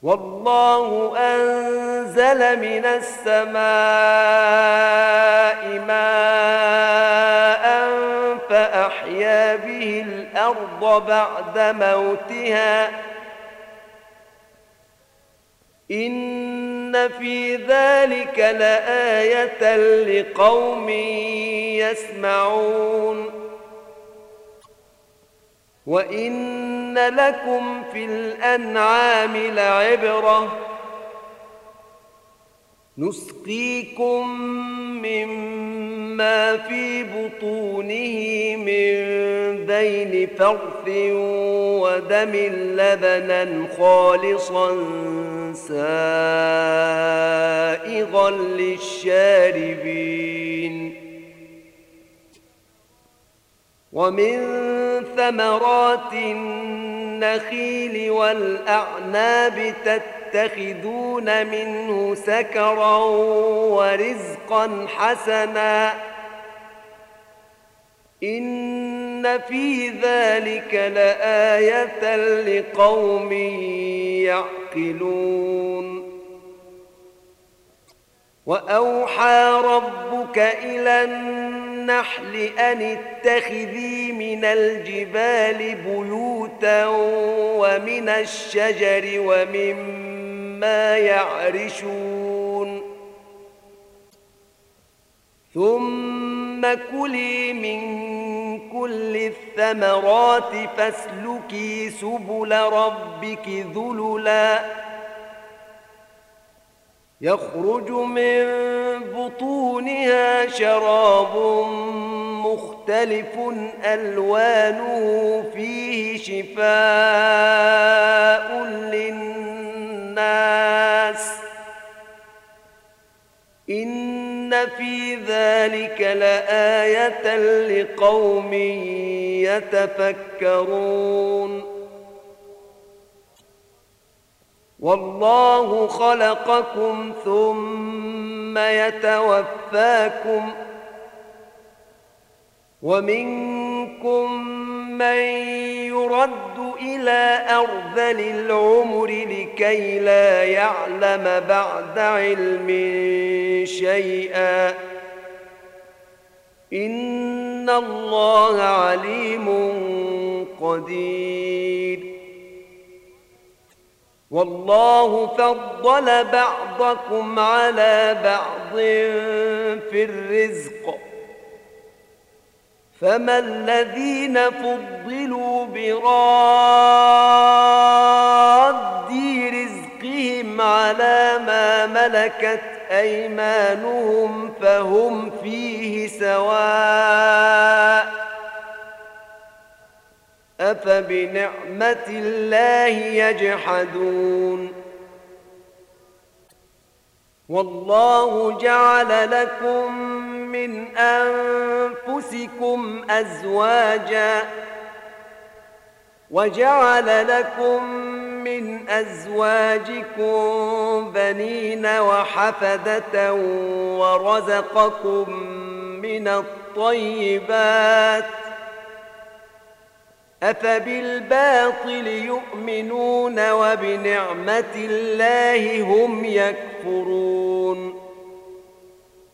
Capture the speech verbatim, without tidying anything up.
والله أنزل من السماء ماء فأحيا به الأرض بعد موتها إن في ذلك لآية لقوم يسمعون وإن لكم في الأنعام لعبرة نسقيكم مما في بطونه من بين فرث ودم لبنا خالصا سائغا للشاربين ومن ثمرات النخيل والأعناب تتخذون منه سكرا ورزقا حسنا إن في ذلك لآية لقوم يعقلون وأوحى ربك إلى النحل أن اتخذي من الجبال بيوتا ومن الشجر ومما يعرشون ثم كلي من كل الثمرات فاسلكي سبل ربك ذللا يخرج من بطونها شراب مختلف ألوانه فيه شفاء للناس إن في ذلك لآية لقوم يتفكرون والله خلقكم ثم يتوفاكم ومنكم من يرد إلى أرذل العمر لكي لا يعلم بعد علم شيئا إن الله عليم قدير والله فضل بعضكم على بعض في الرزق فما الذين فضلوا براد رزقهم على ما ملكت أيمانهم فهم فيه سواء أفبنعمة الله يجحدون والله جعل لكم من أنفسكم أزواجا وجعل لكم من أزواجكم بنين وحفدة ورزقكم من الطيبات أفبالباطل يؤمنون وبنعمة الله هم يكفرون